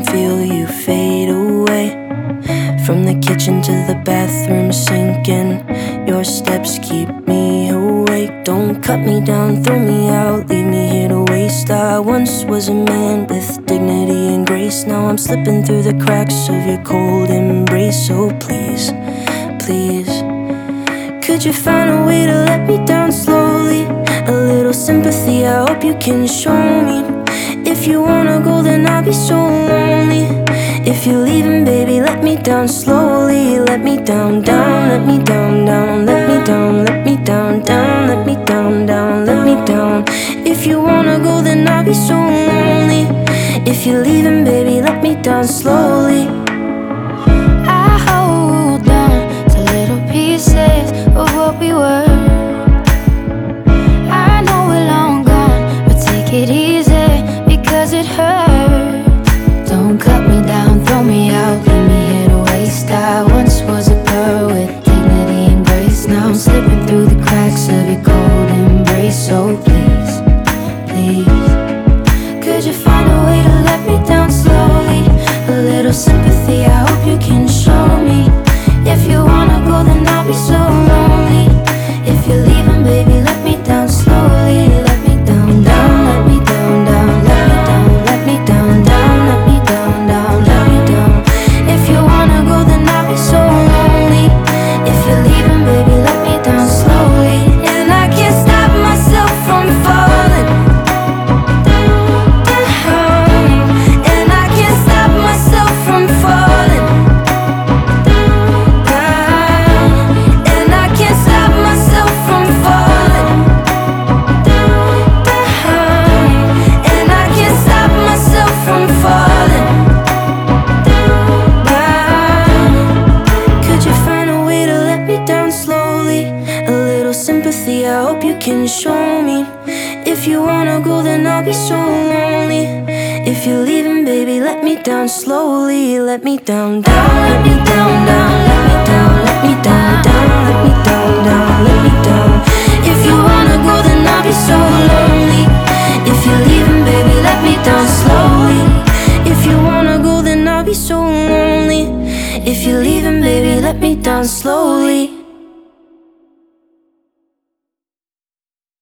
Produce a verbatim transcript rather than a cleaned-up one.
feel you fade away. From the kitchen to the bathroom sinking, your steps keep me awake. Don't cut me down, throw me out, leave me here to waste. I once was a man with dignity and grace. Now I'm slipping through the cracks of your cold embrace. So please, please, could you find a way to let me down slowly? A little sympathy, I hope you can show me. If you wanna go, then I'll be so lonely. If you're leaving, baby, let me down slowly. Let me down, down, let me down, down, let me down, let me down, down, let me down, down, let me down. If you wanna go, then I'll be so lonely. If you're leaving, baby, let me down slowly. I hold on to little pieces of what we were. I know we're long gone, but take it easy, because it hurts. Don't cut me down, throw me out, leave me here to waste. I once was a pearl with dignity and grace. Now I'm slipping through the cracks of your cold embrace. So please, please, could you find a way to let me down slowly? A little sympathy, I hope you can show me. If you wanna go, then I'll be so lonely. If you're leaving, baby, let me down slowly. Let me down, down, let me down, down, let me down, let me down, down, let me down, down, let me down. If you wanna go, then I'll be so lonely. If you're leaving, baby, let me down slowly. And I can't stop myself from falling down. And I can't stop myself from falling down. And I can't stop myself from falling down. And I can't stop myself from falling down. Could you find a way to let me down slowly? A little sympathy, I hope you can show me. If you wanna go, then I'll be so lonely. If you're leaving, baby, let me down slowly. Let me down, down, let me down, down, let me down, let me down, down, let me down, down, let me down. If you wanna go, then I'll be so lonely.